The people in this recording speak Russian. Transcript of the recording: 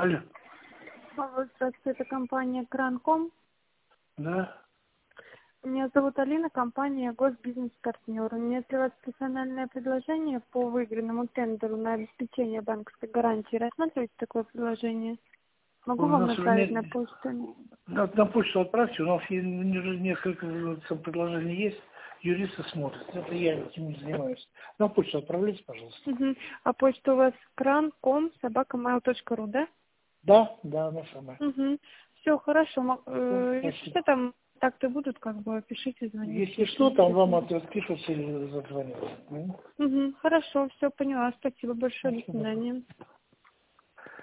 Алло. Алло, здравствуйте, это компания Кранком. Да. Меня зовут Алина, компания Госбизнес-партнер. У меня есть для вас персональное предложение по выигранному тендеру на обеспечение банковской гарантии. Рассматриваете такое предложение? Могу У вам нас уже направить нет... на почту? На почту отправьте, у нас уже несколько предложений есть, юристы смотрят. Это я этим не занимаюсь. На почту отправляйте, пожалуйста. Угу. А почта у вас krankom@mail.ru, да? Да, она самая. Угу. Все, хорошо. Да, Если спасибо. что, там так-то будут, пишите, звоните. Если что, там вам отпишутся или зазвонят. Угу. Хорошо, все поняла. Спасибо большое. До До свидания. свидания.